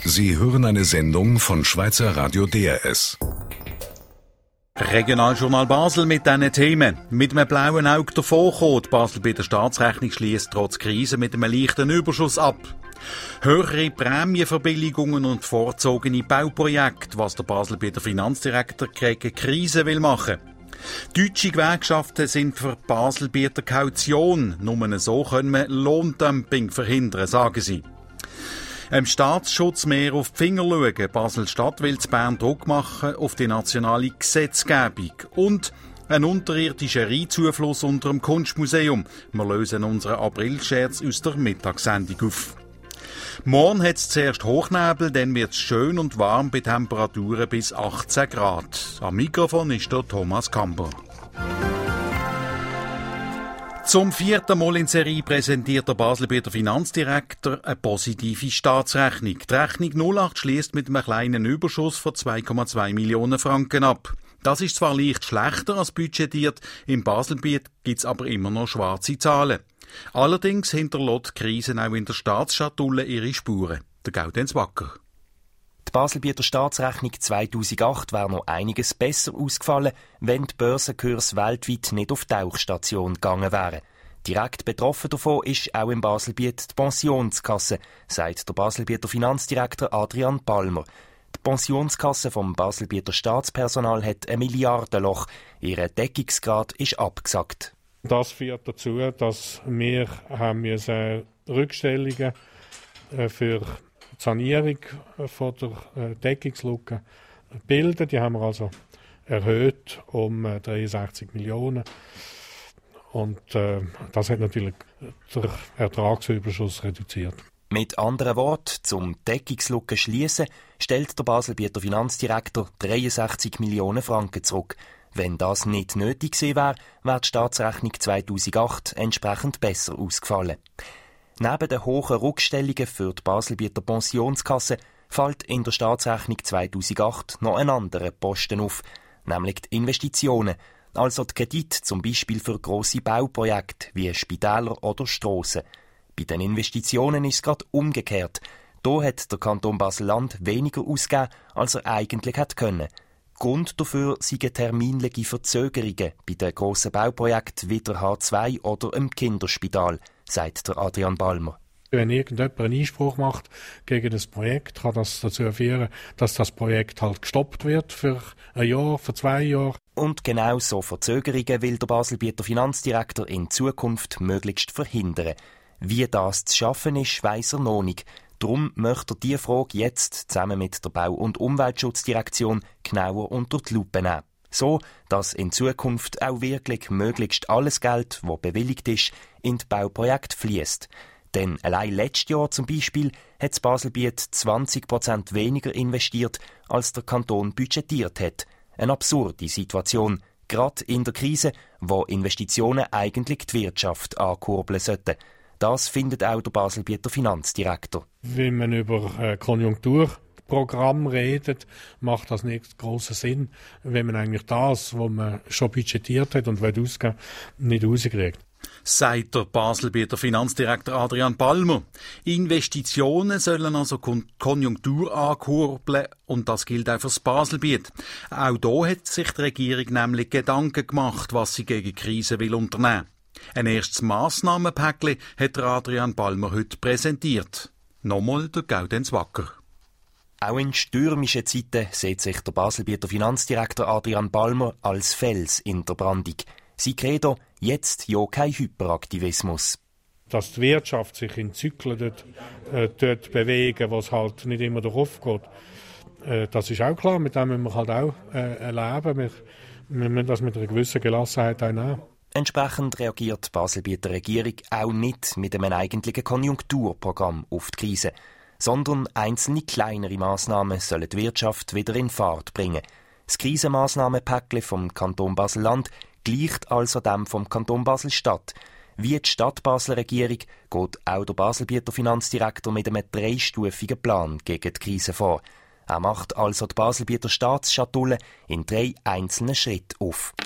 Sie hören eine Sendung von Schweizer Radio DRS. Regionaljournal Basel mit diesen Themen. Mit einem blauen Auge davonkommen. Basel bei der Staatsrechnung schließt trotz Krise mit einem leichten Überschuss ab. Höhere Prämienverbilligungen und vorzogene Bauprojekte, was der Basel bei der Finanzdirektor gegen Krise will machen. Deutsche Gewerkschaften sind für Basel bei der Kaution. Nur so können wir Lohndumping verhindern, sagen sie. Im Staatsschutz mehr auf die Finger schauen. Basel-Stadt will zu Bern Druck machen auf die nationale Gesetzgebung. Und ein unterirdischer Rheinzufluss unter dem Kunstmuseum. Wir lösen unseren April-Scherz aus der Mittagssendung auf. Morgen hat es zuerst Hochnebel, dann wird es schön und warm bei Temperaturen bis 18 Grad. Am Mikrofon ist der Thomas Kamper. Zum 4. Mal in Serie präsentiert der Basel bei der Finanzdirektor eine positive Staatsrechnung. Die Rechnung 08 schließt mit einem kleinen Überschuss von 2,2 Millionen Franken ab. Das ist zwar leicht schlechter als budgetiert, im Baselbiet gibt es aber immer noch schwarze Zahlen. Allerdings hinterlässt die Krise auch in der Staatsschatulle ihre Spuren. Der Gaudenz Wacker. Die Baselbieter Staatsrechnung 2008 wäre noch einiges besser ausgefallen, wenn die Börsenkurse weltweit nicht auf Tauchstation gegangen wären. Direkt betroffen davon ist auch im Baselbiet die Pensionskasse, sagt der Baselbieter Finanzdirektor Adrian Palmer. Die Pensionskasse vom Baselbieter Staatspersonal hat ein Milliardenloch. Ihr Deckungsgrad ist abgesackt. Das führt dazu, dass wir Rückstellungen für die Sanierung von der Deckungslücke bilden. Die haben wir also erhöht um 63 Millionen. Und das hat natürlich den Ertragsüberschuss reduziert. Mit anderen Worten, zum Deckungslücke schließen, stellt der Baselbieter Finanzdirektor 63 Millionen Franken zurück. Wenn das nicht nötig gewesen wäre, wäre die Staatsrechnung 2008 entsprechend besser ausgefallen. Neben den hohen Rückstellungen für die Baselbieter Pensionskasse fällt in der Staatsrechnung 2008 noch ein anderer Posten auf, nämlich die Investitionen, also die Kredite zum Beispiel für grosse Bauprojekte wie Spitäler oder Strassen. Bei den Investitionen ist es gerade umgekehrt. Da hat der Kanton Basel-Land weniger ausgegeben, als er eigentlich hätte können. Grund dafür sind terminliche Verzögerungen bei den grossen Bauprojekten wie der H2 oder im Kinderspital, sagt der Adrian Palmer. Wenn irgendjemand einen Einspruch macht gegen das Projekt, kann das dazu führen, dass das Projekt halt gestoppt wird für ein Jahr, für 2 Jahre. Und genau so Verzögerungen will der Baselbieter Finanzdirektor in Zukunft möglichst verhindern. Wie das zu schaffen ist, weiss er noch nicht. Darum möchte er diese Frage jetzt zusammen mit der Bau- und Umweltschutzdirektion genauer unter die Lupe nehmen. So, dass in Zukunft auch wirklich möglichst alles Geld, das bewilligt ist, in die Bauprojekte fließt. Denn allein letztes Jahr zum Beispiel hat das Baselbiet 20% weniger investiert, als der Kanton budgetiert hat. Eine absurde Situation, gerade in der Krise, wo Investitionen eigentlich die Wirtschaft ankurbeln sollten. Das findet auch der Baselbieter Finanzdirektor. Wenn man über Konjunkturprogramm redet, macht das nicht grossen Sinn, wenn man eigentlich das, was man schon budgetiert hat und ausgeben will, nicht rauskriegt. Sagt der Baselbieter Finanzdirektor Adrian Palmer. Investitionen sollen also Konjunktur ankurbeln und das gilt auch für das Baselbiet. Auch da hat sich die Regierung nämlich Gedanken gemacht, was sie gegen die Krise will unternehmen. Ein erstes Massnahmenpäckchen hat Adrian Palmer heute präsentiert. Nochmal der Gaudenz Wacker. Auch in stürmischen Zeiten sieht sich der Baselbieter Finanzdirektor Adrian Palmer als Fels in der Brandung. Sein Credo, jetzt ja kein Hyperaktivismus. Dass die Wirtschaft sich in Zyklen dort bewegen, wo es halt nicht immer darauf geht, das ist auch klar, mit dem müssen wir halt auch leben. Wir müssen das mit einer gewissen Gelassenheit auch nehmen. Entsprechend reagiert die Baselbieter Regierung auch nicht mit einem eigentlichen Konjunkturprogramm auf die Krise, sondern einzelne kleinere Massnahmen sollen die Wirtschaft wieder in Fahrt bringen. Das Krisenmassnahmenpäckchen vom Kanton Basel-Land gleicht also dem vom Kanton Basel-Stadt. Wie die Stadt-Basler Regierung geht auch der Baselbieter Finanzdirektor mit einem 3-stufigen Plan gegen die Krise vor. Er macht also die Baselbieter Staatsschatulle in 3 einzelnen Schritten auf.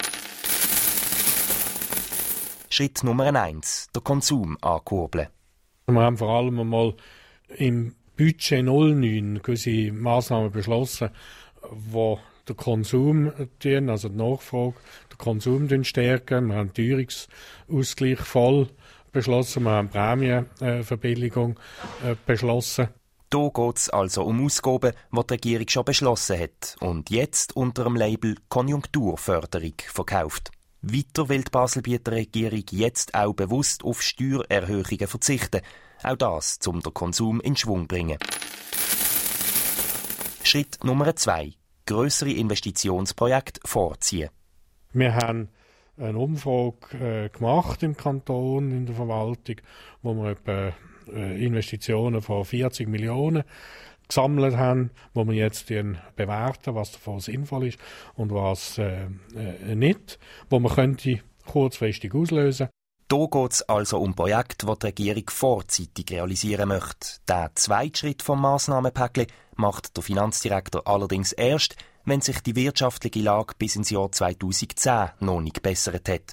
Schritt Nummer 1, der Konsum ankurbeln. Wir haben vor allem einmal im Budget 09 gewisse Massnahmen beschlossen, die den Konsum, also die Nachfrage, den Konsum stärken. Wir haben Teuerungsausgleich voll beschlossen, wir haben Prämienverbilligung beschlossen. Hier geht es also um Ausgaben, die die Regierung schon beschlossen hat und jetzt unter dem Label Konjunkturförderung verkauft. Weiter will die Baselbieter Regierung jetzt auch bewusst auf Steuererhöhungen verzichten. Auch das, um den Konsum in Schwung zu bringen. Schritt Nummer 2. Grössere Investitionsprojekte vorziehen. Wir haben eine Umfrage gemacht im Kanton, in der Verwaltung, wo wir etwa Investitionen von 40 Millionen gesammelt haben, wo wir jetzt bewerten, was davon sinnvoll ist und was nicht, wo man könnte kurzfristig auslösen. Hier geht es also um Projekte, die die Regierung vorzeitig realisieren möchte. Der zweite Schritt vom Massnahmenpäckchen macht der Finanzdirektor allerdings erst, wenn sich die wirtschaftliche Lage bis ins Jahr 2010 noch nicht gebessert hat.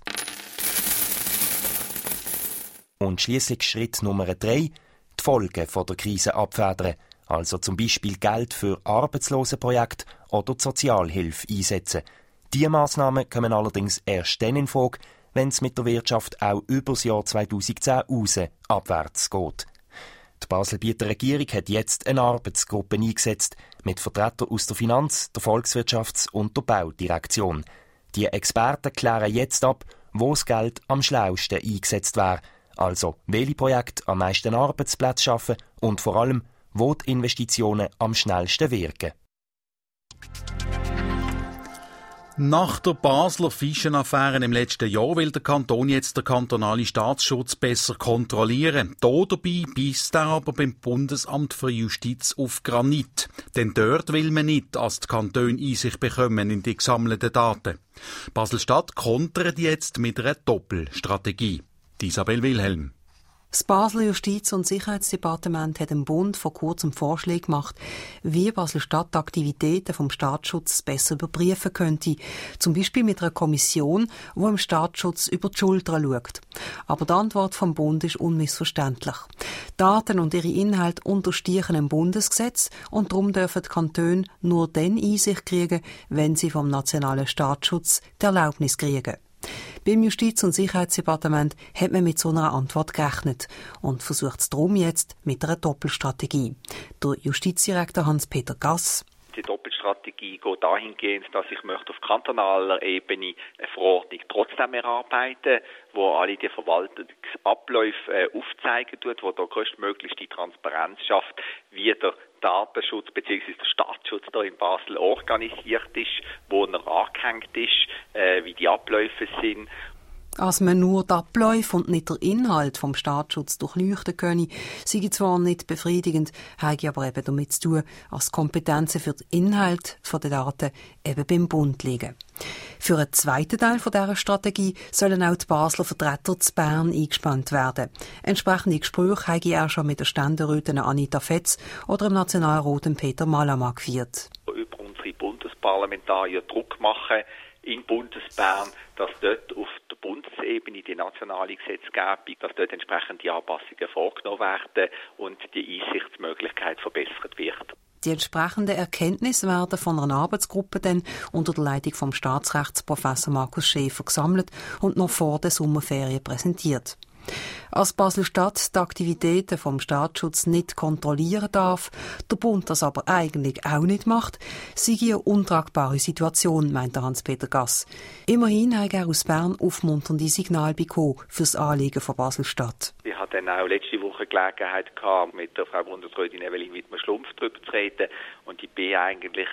Und schliesslich Schritt Nummer 3, die Folgen von der Krise abfedern, also zum Beispiel Geld für Arbeitslosenprojekte oder die Sozialhilfe einsetzen. Diese Massnahmen kommen allerdings erst dann in Frage, wenn es mit der Wirtschaft auch über das Jahr 2010 raus abwärts geht. Die Baselbieter Regierung hat jetzt eine Arbeitsgruppe eingesetzt mit Vertretern aus der Finanz-, der Volkswirtschafts- und der Baudirektion. Die Experten klären jetzt ab, wo das Geld am schlausten eingesetzt wäre, also welche Projekte am meisten Arbeitsplätze schaffen und vor allem, wo die Investitionen am schnellsten wirken. Nach der Basler Fischenaffäre im letzten Jahr will der Kanton jetzt den kantonalen Staatsschutz besser kontrollieren. Dabei beisst er aber beim Bundesamt für Justiz auf Granit. Denn dort will man nicht, dass die Kantone Einsicht bekommen in die gesammelten Daten. Basel-Stadt kontert jetzt mit einer Doppelstrategie. Isabel Wilhelm. Das Basler Justiz- und Sicherheitsdepartement hat dem Bund vor kurzem Vorschläge gemacht, wie Basel-Stadt die Aktivitäten vom Staatsschutz besser überprüfen könnte. Zum Beispiel mit einer Kommission, die im Staatsschutz über die Schulter schaut. Aber die Antwort vom Bund ist unmissverständlich. Daten und ihre Inhalte unterstehen dem Bundesgesetz und darum dürfen die Kantone nur dann Einsicht kriegen, wenn sie vom nationalen Staatsschutz die Erlaubnis kriegen. Beim Justiz- und Sicherheitsdepartement hat man mit so einer Antwort gerechnet und versucht es darum jetzt mit einer Doppelstrategie. Der Justizdirektor Hans-Peter Gass. Die Doppelstrategie geht dahingehend, dass ich möchte auf kantonaler Ebene eine Verordnung trotzdem erarbeiten, wo alle die Verwaltungsabläufe aufzeigen tut, wo da größtmöglichste Transparenz schafft, wie der Datenschutz bzw. der Staatsschutz da in Basel organisiert ist, wo er angehängt ist, wie die Abläufe sind. Als man nur die Abläufe und nicht der Inhalt vom Staatsschutz durchleuchten könne, sei zwar nicht befriedigend, habe aber eben damit zu tun, als Kompetenzen für den Inhalt der Daten eben beim Bund liegen. Für einen zweiten Teil dieser Strategie sollen auch die Basler Vertreter zu Bern eingespannt werden. Entsprechende Gespräche habe ich auch schon mit der Ständerätin Anita Fetz oder dem Nationalrat Peter Malama geführt. Über unsere Bundesparlamentarier Druck machen in Bundesbern, dass dort auf der Bundesebene die nationale Gesetzgebung, dass dort entsprechende Anpassungen vorgenommen werden und die Einsichtsmöglichkeit verbessert wird. Die entsprechenden Erkenntnisse werden von einer Arbeitsgruppe dann unter der Leitung vom Staatsrechtsprofessor Markus Schäfer gesammelt und noch vor der Sommerferien präsentiert. Als Basel-Stadt die Aktivitäten vom Staatsschutz nicht kontrollieren darf, der Bund das aber eigentlich auch nicht macht, sei eine untragbare Situation, meinte Hans-Peter Gass. Immerhin hat er aus Bern aufmunternde Signale bekommen für das Anliegen von Basel-Stadt. Ich hatte dann auch letzte Woche Gelegenheit gehabt, mit der Frau Bundesrätin Evelyn Wittmer-Schlumpf darüber zu reden. Und ich bin eigentlich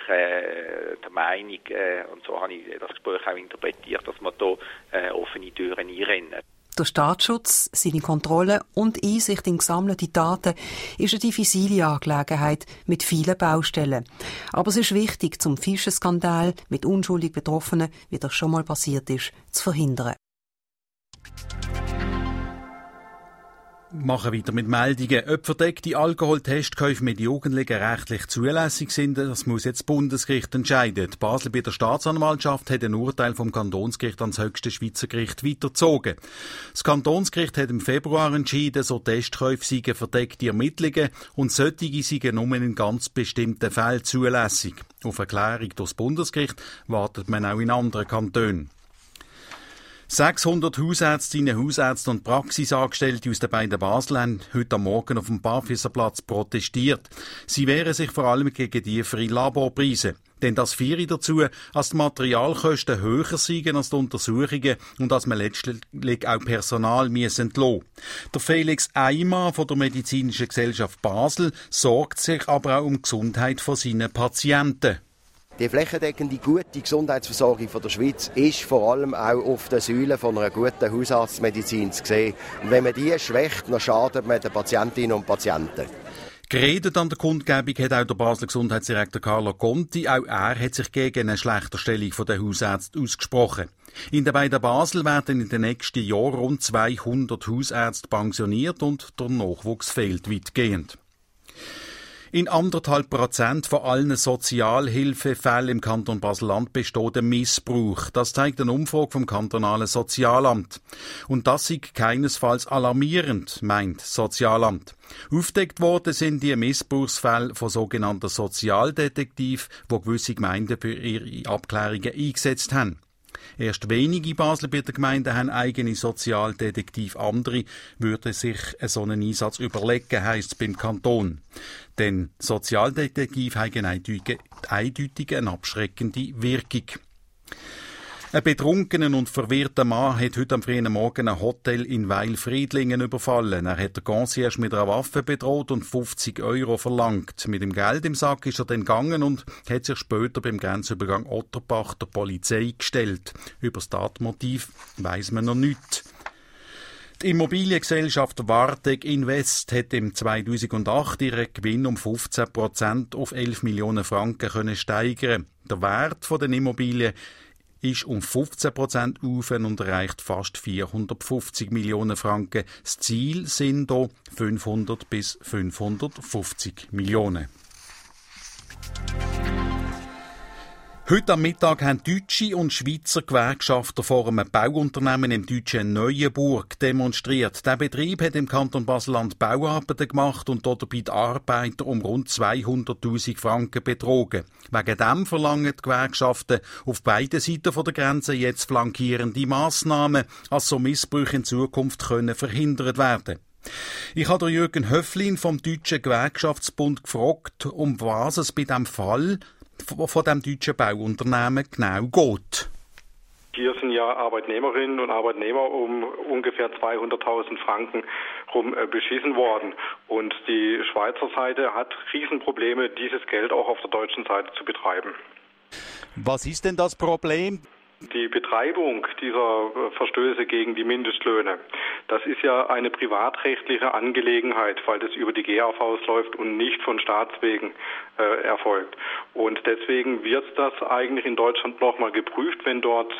der Meinung, und so habe ich das Gespräch auch interpretiert, dass wir hier offene Türen einrennen. Der Staatsschutz, seine Kontrolle und Einsicht in gesammelte Daten ist eine diffizile Angelegenheit mit vielen Baustellen. Aber es ist wichtig, zum Fischenskandal mit unschuldig Betroffenen, wie das schon mal passiert ist, zu verhindern. Machen weiter mit Meldungen. Ob verdeckte Alkoholtestkäufe mit Jugendlichen rechtlich zulässig sind, das muss jetzt das Bundesgericht entscheiden. Basel bei der Staatsanwaltschaft hat ein Urteil vom Kantonsgericht ans höchste Schweizer Gericht weitergezogen. Das Kantonsgericht hat im Februar entschieden, so Testkäufe seien verdeckte Ermittlungen und solche seien nur in ganz bestimmten Fällen zulässig. Auf Erklärung durch das Bundesgericht wartet man auch in anderen Kantonen. 600 Hausärztinnen, Hausärzte und Praxisangestellte aus den beiden Basel haben heute am Morgen auf dem Barfüsserplatz protestiert. Sie wehren sich vor allem gegen tiefere Laborpreise. Denn das führe dazu, dass die Materialkosten höher seien als die Untersuchungen und dass man letztlich auch Personal entlassen müssen. Der Felix Eimer von der Medizinischen Gesellschaft Basel sorgt sich aber auch um die Gesundheit von seinen Patienten. Die flächendeckende gute Gesundheitsversorgung der Schweiz ist vor allem auch auf den Säulen von einer guten Hausarztmedizin zu sehen. Und wenn man die schwächt, dann schadet man den Patientinnen und Patienten. Geredet an der Kundgebung hat auch der Basler Gesundheitsdirektor Carlo Conti. Auch er hat sich gegen eine Schlechterstellung der Hausärzte ausgesprochen. In den beiden Basel werden in den nächsten Jahren rund 200 Hausärzte pensioniert und der Nachwuchs fehlt weitgehend. In 1,5% von allen Sozialhilfefällen im Kanton Basel-Land besteht ein Missbrauch. Das zeigt eine Umfrage vom kantonalen Sozialamt. Und das ist keinesfalls alarmierend, meint das Sozialamt. Aufgedeckt worden sind die Missbrauchsfälle von sogenannten Sozialdetektiven, die gewisse Gemeinden für ihre Abklärungen eingesetzt haben. Erst wenige Basler bei der Gemeinde haben eigene Sozialdetektive. Andere würden sich so einen Einsatz überlegen, heisst es beim Kanton. Denn Sozialdetektive haben eindeutig eine abschreckende Wirkung. Ein betrunkener und verwirrter Mann hat heute am frühen Morgen ein Hotel in Weil-Friedlingen überfallen. Er hat den Concierge mit einer Waffe bedroht und 50 € verlangt. Mit dem Geld im Sack ist er dann gegangen und hat sich später beim Grenzübergang Otterbach der Polizei gestellt. Über das Tatmotiv weiss man noch nichts. Die Immobiliengesellschaft Warteg Invest hat im 2008 ihren Gewinn um 15% auf 11 Millionen Franken können steigern. Der Wert der Immobilien ist um 15% auf und erreicht fast 450 Millionen Franken. Das Ziel sind hier 500 bis 550 Millionen. Heute am Mittag haben deutsche und Schweizer Gewerkschafter vor einem Bauunternehmen im deutschen Neuenburg demonstriert. Der Betrieb hat im Kanton Basel-Land Bauarbeiten gemacht und dabei die Arbeiter um rund 200'000 Franken betrogen. Wegen dem verlangen die Gewerkschaften auf beiden Seiten der Grenze jetzt flankierende Massnahmen, als so Missbrüche in Zukunft können verhindert werden. Ich habe Jürgen Höflin vom Deutschen Gewerkschaftsbund gefragt, um was es bei diesem Fall von dem deutschen Bauunternehmen genau geht. Hier sind ja Arbeitnehmerinnen und Arbeitnehmer um ungefähr 200.000 Franken rum beschissen worden. Und die Schweizer Seite hat Riesenprobleme, dieses Geld auch auf der deutschen Seite zu betreiben. Was ist denn das Problem? Die Betreibung dieser Verstöße gegen die Mindestlöhne, das ist ja eine privatrechtliche Angelegenheit, weil das über die GAVs läuft und nicht von Staatswegen erfolgt. Und deswegen wird das eigentlich in Deutschland nochmal geprüft, wenn dort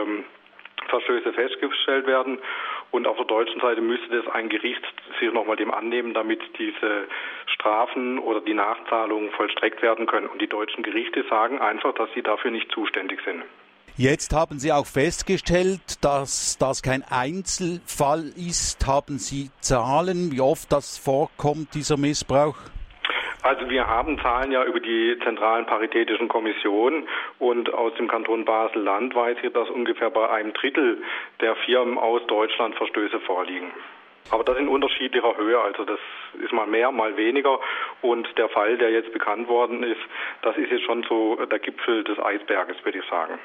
Verstöße festgestellt werden. Und auf der deutschen Seite müsste das ein Gericht sich nochmal dem annehmen, damit diese Strafen oder die Nachzahlungen vollstreckt werden können. Und die deutschen Gerichte sagen einfach, dass sie dafür nicht zuständig sind. Jetzt haben Sie auch festgestellt, dass das kein Einzelfall ist. Haben Sie Zahlen, wie oft das vorkommt, dieser Missbrauch? Also wir haben Zahlen ja über die zentralen paritätischen Kommissionen und aus dem Kanton Basel-Land weiß ich, dass ungefähr bei 1/3 der Firmen aus Deutschland Verstöße vorliegen. Aber das in unterschiedlicher Höhe, also das ist mal mehr, mal weniger. Und der Fall, der jetzt bekannt worden ist, das ist jetzt schon so der Gipfel des Eisberges, würde ich sagen.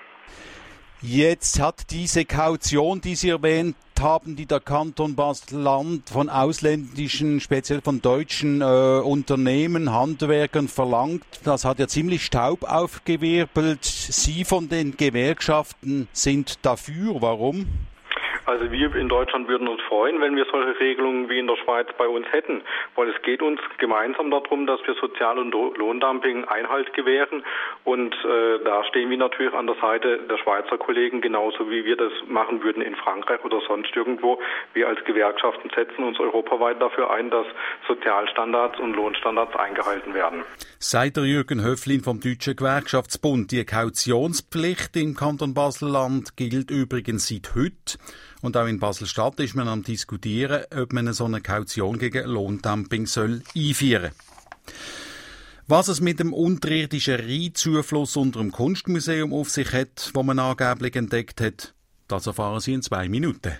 Jetzt hat diese Kaution, die Sie erwähnt haben, die der Kanton Basel-Land von ausländischen, speziell von deutschen Unternehmen, Handwerkern verlangt, das hat ja ziemlich Staub aufgewirbelt. Sie von den Gewerkschaften sind dafür. Warum? Also wir in Deutschland würden uns freuen, wenn wir solche Regelungen wie in der Schweiz bei uns hätten, weil es geht uns gemeinsam darum, dass wir Sozial- und Lohndumping Einhalt gewähren und da stehen wir natürlich an der Seite der Schweizer Kollegen, genauso wie wir das machen würden in Frankreich oder sonst irgendwo. Wir als Gewerkschaften setzen uns europaweit dafür ein, dass Sozialstandards und Lohnstandards eingehalten werden. Sagt der Jürgen Höflin vom Deutschen Gewerkschaftsbund. Die Kautionspflicht im Kanton Basel-Land gilt übrigens seit heute. Und auch in Basel-Stadt ist man am diskutieren, ob man so eine Kaution gegen Lohndumping soll einführen. Was es mit dem unterirdischen Rheinzufluss unter dem Kunstmuseum auf sich hat, wo man angeblich entdeckt hat, das erfahren Sie in 2 Minuten.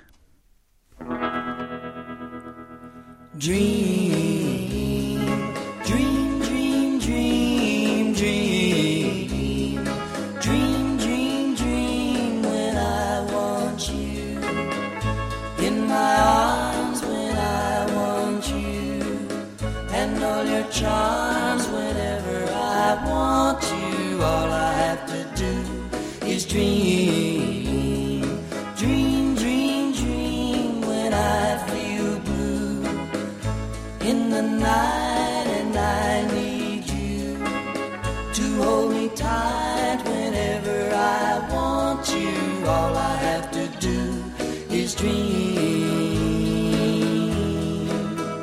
Dream, dream, dream, dream, dream. Dream, dream, dream when I want you. In my arms when I want you. And all your charms whenever I want you. All I have to do is dream. Dream, dream, dream when I feel blue in the night and I need you to hold me tight whenever I want you. All I have to do is dream.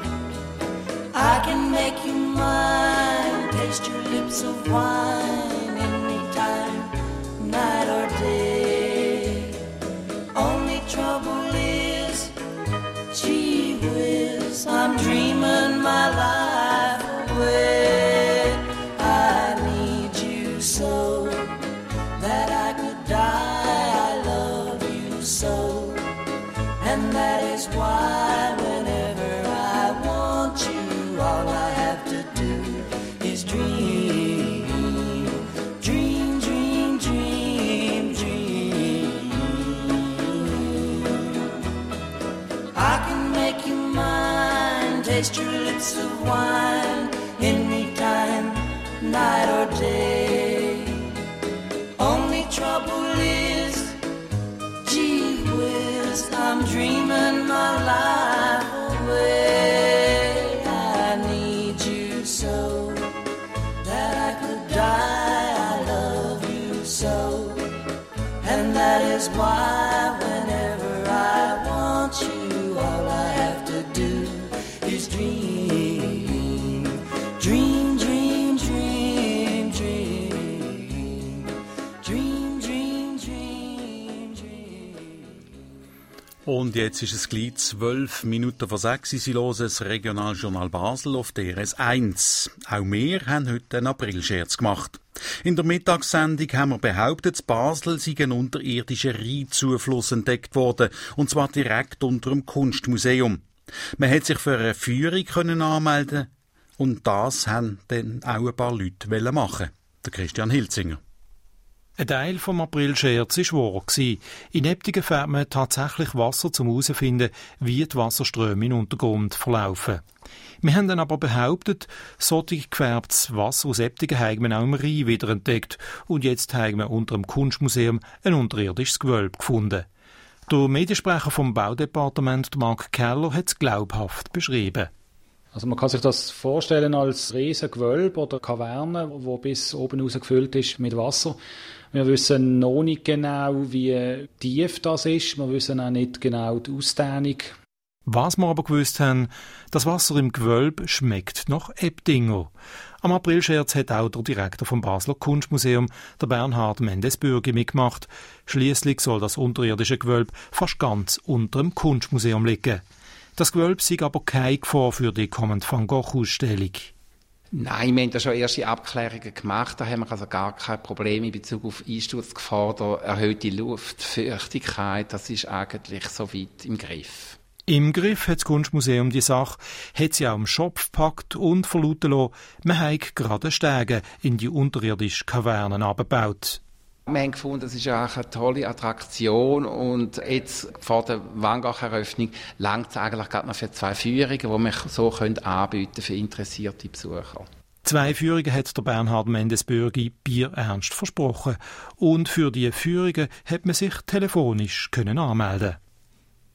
I can make you mine, taste your lips of wine anytime, night or day. Only trouble is, gee whiz, I'm dreaming my life away. I need you so that I could die. I love you so, and that is why whenever I want you, all I have to do is dream. Dream, dream, dream, dream. I can make you mine, taste your lips of wine anytime, night or day. Only trouble is, gee whiz, I'm dreaming my life away. I need you so that I could die. I love you so, and that is why whenever I want you, all I have to do is dream. Dream, dream, dream, dream. Dream, dream, dream, dream. Und jetzt ist es gleich 12 Minuten vor 6 Uhr. Sie hören das Regionaljournal Basel auf DRS 1. Auch wir haben heute einen Aprilscherz gemacht. In der Mittagssendung haben wir behauptet, in Basel sei ein unterirdischer Rheinzufluss entdeckt worden, und zwar direkt unter dem Kunstmuseum. Man hätte sich für eine Führung anmelden und das haben dann auch ein paar Leute machen. Der Christian Hilzinger. Ein Teil vom Aprilscherz war wahr. In Eptigen fährt man tatsächlich Wasser, um herauszufinden, wie die Wasserströme im Untergrund verlaufen. Wir haben dann aber behauptet, solch gefärbtes Wasser aus Eptigen haben wir auch im Rhein wieder entdeckt und jetzt haben wir unter dem Kunstmuseum ein unterirdisches Gewölbe gefunden. Der Mediensprecher vom Baudepartement, Mark Keller, hat es glaubhaft beschrieben. Also man kann sich das vorstellen als riesen Gewölbe oder Kaverne, wo bis oben raus gefüllt ist mit Wasser. Wir wissen noch nicht genau, wie tief das ist. Wir wissen auch nicht genau die Ausdehnung. Was wir aber gewusst haben, das Wasser im Gewölbe schmeckt nach Eptinger. Am Aprilscherz hat auch der Direktor vom Basler Kunstmuseum, der Bernhard Mendes-Bürgi, mitgemacht. Schliesslich soll das unterirdische Gewölbe fast ganz unter dem Kunstmuseum liegen. Das Gewölbe sei aber keine Gefahr für die kommende Van Gogh-Ausstellung. Nein, wir haben da schon erste Abklärungen gemacht. Da haben wir also gar kein Problem in Bezug auf Einsturzgefahr oder erhöhte Luftfeuchtigkeit. Das ist eigentlich so weit im Griff. Im Griff hat das Kunstmuseum die Sache, hat sie auch im Schopf gepackt und verlauten lassen, man habe gerade Stege in die unterirdischen Kavernen abgebaut. Wir haben gefunden, das ist auch eine tolle Attraktion und jetzt vor der Van Gogh-Eröffnung langt es eigentlich gerade noch für 2 Führungen, die wir so anbieten können für interessierte Besucher. 2 Führungen hat der Bernhard Mendes-Bürgi bierernst versprochen und für die Führungen hat man sich telefonisch anmelden.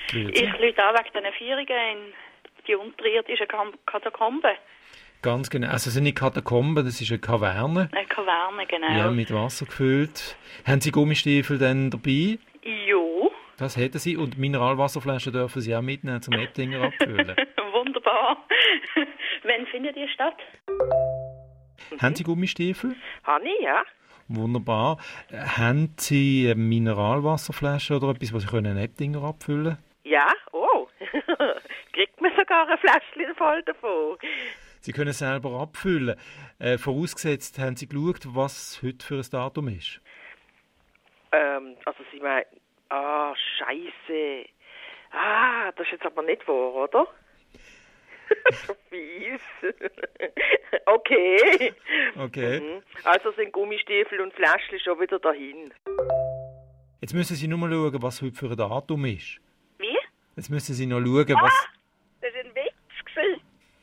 Ich lüte an wegen diesen Führungen in die unterirdischen Katakomben. Ganz genau. Also es sind nicht Katakomben, das ist eine Kaverne. Eine Kaverne, genau. Ja, mit Wasser gefüllt. Haben Sie Gummistiefel denn dabei? Ja. Das hätten Sie. Und Mineralwasserflaschen dürfen Sie auch mitnehmen, zum Ettinger abfüllen. Wunderbar. Wann findet ihr statt? Haben Sie Gummistiefel? Habe ich, ja. Wunderbar. Haben Sie Mineralwasserflaschen oder etwas, was Sie einen Ettinger abfüllen können? Ja, oh. Kriegt man sogar ein Fläschchen voll davon. Sie können selber abfüllen. Vorausgesetzt, haben Sie geschaut, was heute für ein Datum ist? Also Sie meinen, Scheisse. Das ist jetzt aber nicht wahr, oder? Fies. Okay. Also sind Gummistiefel und Fläschchen schon wieder dahin. Jetzt müssen Sie nur mal schauen, was heute für ein Datum ist. Wie? Jetzt müssen Sie noch schauen, was... Das war ein Witz gewesen.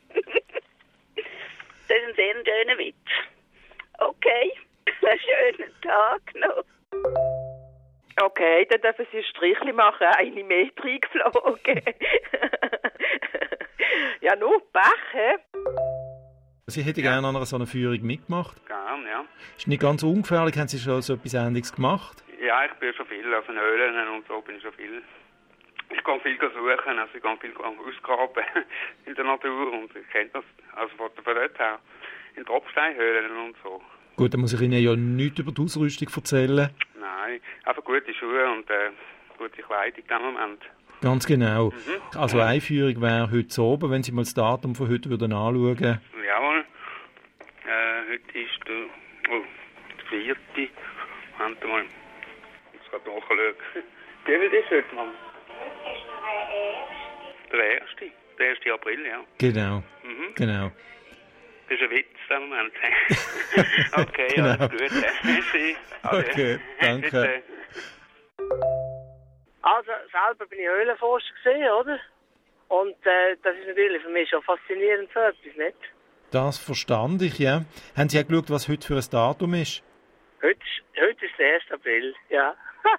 Das ist ein sehr schöner Witz. Okay, einen schönen Tag noch. Okay, dann dürfen Sie ein Strichchen machen, eine mehr reingeflogen. Ja, nur Pech, hä? Sie hätten gerne an so einer Führung mitgemacht? Gerne, ja. Ist nicht ganz ungefährlich, haben Sie schon so etwas Ähnliches gemacht? Ja, ich bin schon viel auf den Höhlen und so bin ich schon viel. Ich gehe viel suchen, also ich gehe viel ausgraben in der Natur und ich kenne das, also von dort her, in Tropfsteinhöhlen und so. Gut, dann muss ich Ihnen ja nichts über die Ausrüstung erzählen. Nein, einfach gute Schuhe und gute Kleidung in dem Moment. Ganz genau. Also eine Führung wäre heute oben, wenn Sie mal das Datum von heute würden anschauen. Jawohl. Heute ist der 4. Warte mal. Jetzt gerade nachschauen. Wie viel ist heute, Mann? Der 1. April, ja. Genau. Genau. Das ist ein Witz im Moment. Okay, genau. Alles gut. Merci. Okay, danke. Also, selber bin ich Höhlenforscher gesehen, oder? Und das ist natürlich für mich schon faszinierend so etwas, nicht? Das verstand ich, ja. Haben Sie auch geschaut, was heute für ein Datum ist? Heute ist der 1. April, ja.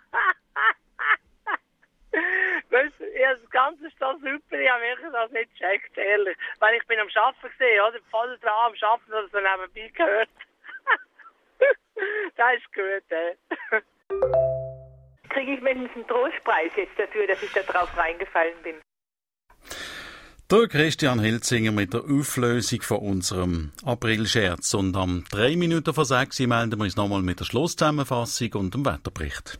Das Ganze ist so super, ich habe wirklich das nicht gecheckt, ehrlich. Weil ich bin am Arbeiten gesehen, oder? Voll dran am Arbeiten, oder so nebenbei gehört. Das ist gut, Kriege ich mindestens einen Trostpreis jetzt dafür, dass ich da drauf reingefallen bin? Der Christian Hilzinger mit der Auflösung von unserem April-Scherz. Und am 3 Minuten vor 6 melden wir uns nochmal mit der Schlusszusammenfassung und dem Wetterbericht.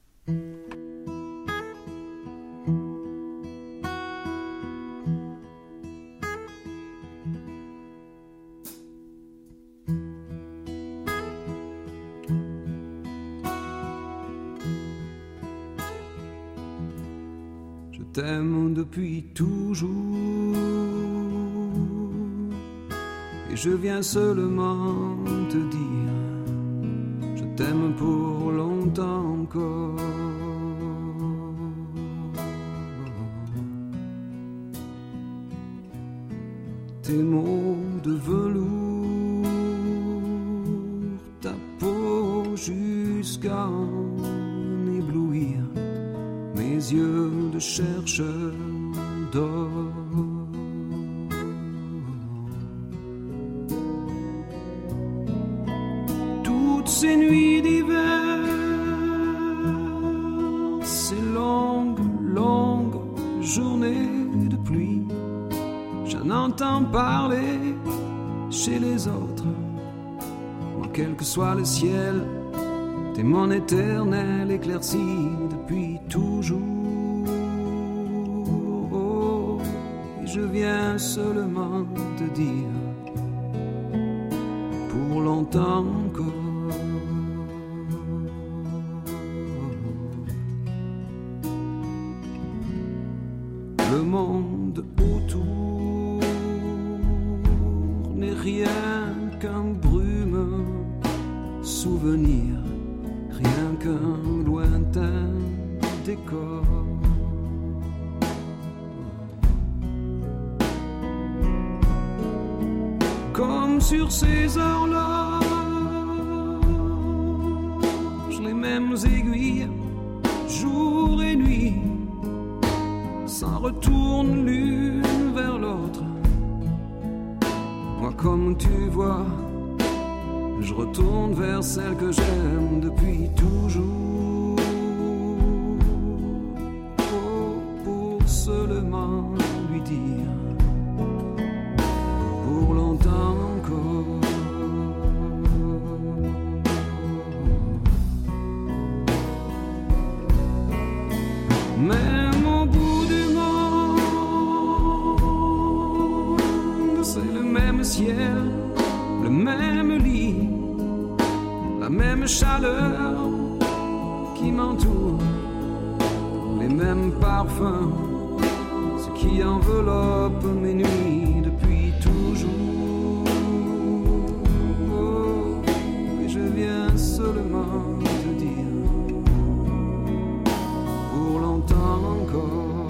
Je t'aime depuis toujours et je viens seulement te dire je t'aime pour longtemps encore. Tes mots de velours, ta peau jusqu'à en éblouir mes yeux de chercheur d'or. Toutes ces nuits d'hiver, ces longues, longues journées de pluie, j'en entends parler chez les autres. Moi, quel que soit le ciel, t'es mon éternel éclairci depuis toujours. Oh, et je viens seulement te dire pour longtemps encore. Le monde autour n'est rien qu'un brume souvenir, rien qu'un lointain décor. Comme sur ces horloges, les mêmes aiguilles, jour et nuit, retourne l'une vers l'autre. Moi, comme tu vois, je retourne vers celle que j'aime depuis toujours. Oh, pour seulement lui dire, pour longtemps encore. Même au bout du monde, c'est le même ciel, le même lit, la même chaleur qui m'entoure, les mêmes parfums, ce qui enveloppe mes nuits depuis toujours. Oh, et je viens seulement te dire, pour longtemps encore.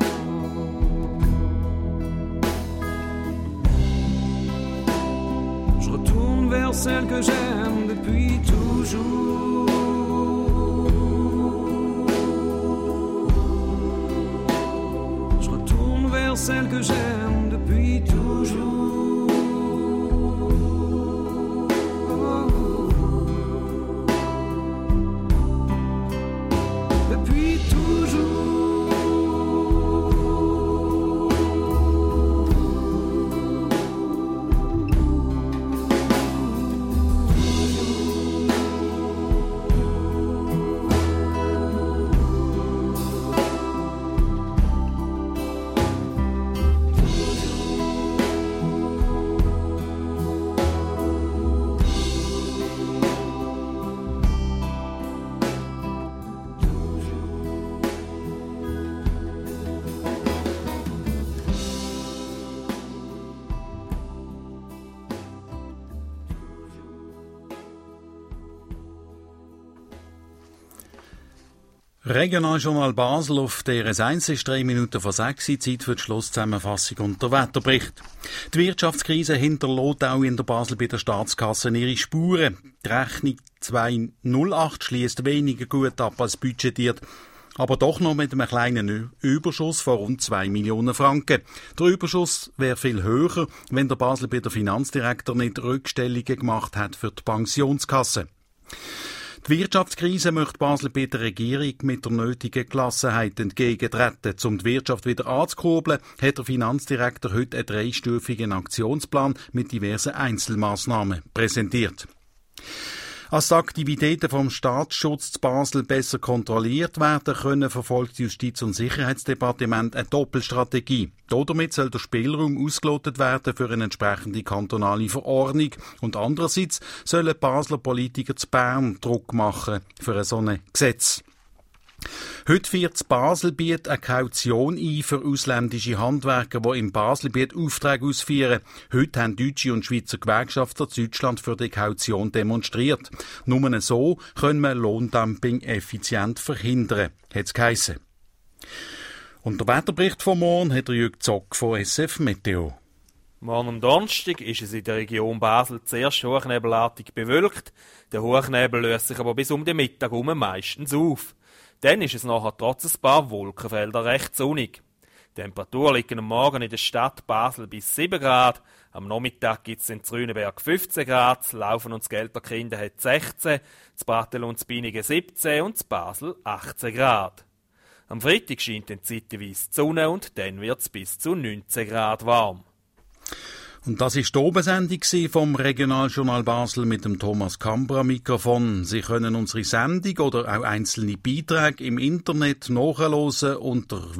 Je retourne vers celle que j'aime depuis toujours. Je retourne vers celle que j'aime depuis toujours. Depuis toujours. Regionaljournal Basel auf DRS1 ist 3 Minuten vor 6 Uhr, Zeit für die Schlusszusammenfassung und der Wetterbericht. Die Wirtschaftskrise hinterlässt auch in der Basel bei der Staatskasse ihre Spuren. Die Rechnung 2008 schliesst weniger gut ab als budgetiert, aber doch noch mit einem kleinen Überschuss von rund 2 Millionen Franken. Der Überschuss wäre viel höher, wenn der Basel bei der Finanzdirektor nicht Rückstellungen gemacht hat für die Pensionskasse. Die Wirtschaftskrise möchte Basel bei der Regierung mit der nötigen Gelassenheit entgegentreten. Um die Wirtschaft wieder anzukurbeln, hat der Finanzdirektor heute einen 3-stufigen Aktionsplan mit diversen Einzelmaßnahmen präsentiert. Als die Aktivitäten vom Staatsschutz zu Basel besser kontrolliert werden können, verfolgt das Justiz- und Sicherheitsdepartement eine Doppelstrategie. Damit soll der Spielraum ausgelotet werden für eine entsprechende kantonale Verordnung. Und andererseits sollen Basler Politiker zu Bern Druck machen für ein solches Gesetz. Heute führt das Baselbiet eine Kaution ein für ausländische Handwerker, die im Baselbiet Aufträge ausführen. Heute haben deutsche und Schweizer Gewerkschafter Deutschland für die Kaution demonstriert. Nur so können wir Lohndumping effizient verhindern, hat es geheissen. Und der Wetterbericht von morgen hat Jürg Zock von SF Meteo. Morgen am Donnerstag ist es in der Region Basel zuerst hochnebelartig bewölkt. Der Hochnebel löst sich aber bis um den Mittag meistens auf. Dann ist es nachher trotz ein paar Wolkenfelder recht sonnig. Die Temperaturen liegen am Morgen in der Stadt Basel bis 7 Grad. Am Nachmittag gibt es in Zrünenberg 15 Grad, das Laufen und das Gelterkinden hat 16, das Brattel und das Bienigen 17 und das Basel 18 Grad. Am Freitag scheint dann zeitweise die Sonne und dann wird es bis zu 19 Grad warm. Und das ist die Obersendung vom Regionaljournal Basel mit dem Thomas Kambra am Mikrofon. Sie können unsere Sendung oder auch einzelne Beiträge im Internet nachhören unter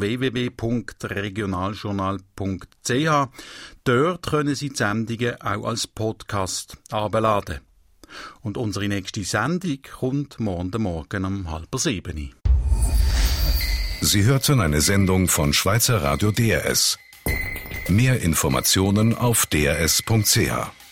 www.regionaljournal.ch. Dort können Sie die Sendungen auch als Podcast herunterladen. Und unsere nächste Sendung kommt morgen um 6:30. Sie hörten eine Sendung von Schweizer Radio DRS. Mehr Informationen auf drs.ch.